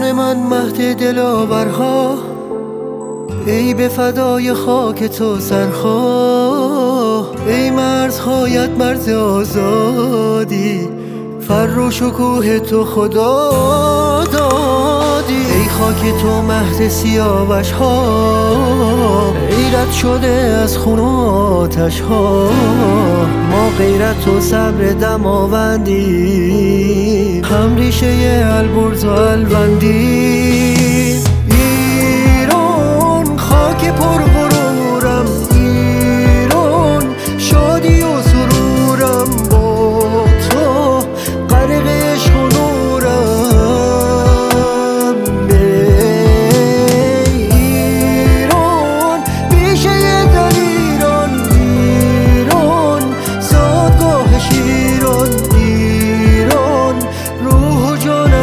شهر من مهد دلاورها، ای به فدای خاک تو سرخواه. ای مرزهایت مرز آزادی، فر و شکوه تو خدا دادی. ای خاک تو مهد سیاوش ها، ای رد شده از خون و آتش ها. ما غیرت و صبر دماوندی، هم ریشه البرز و الوندی. ایران خاک پر غرورم، ایران شادی و سرورم. با تو غرق عشق و نورم. ایران بیشه دلیران، ایران زادگاه شیران. ایران روح و جانم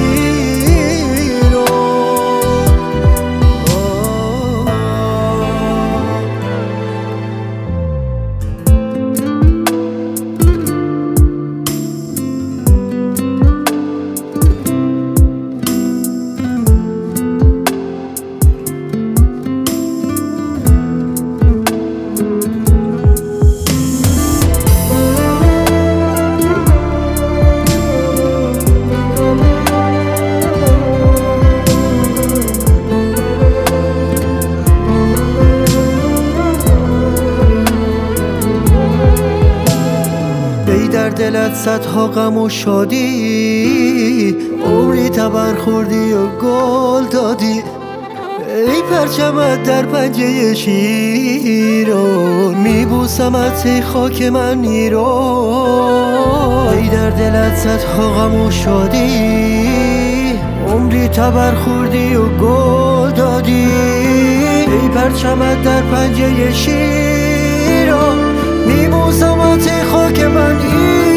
ای در دلت صدها غم و شادی، عمری تبر خوردی و گل دادی. ای پرچمت در پنجه شیران، میبوسمت ای خاک من ایران. ای در دلت صدها غم و شادی، عمری تبر خوردی و گل دادی. ای پرچمت در پنجه شیران، میبوسمت ای خاک من ایران.